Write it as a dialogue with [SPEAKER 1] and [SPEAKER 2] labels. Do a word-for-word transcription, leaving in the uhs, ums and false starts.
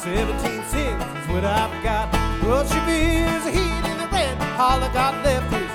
[SPEAKER 1] Seventeen cents is what I've got. Grocery bills, a heat in the rent. All I got left is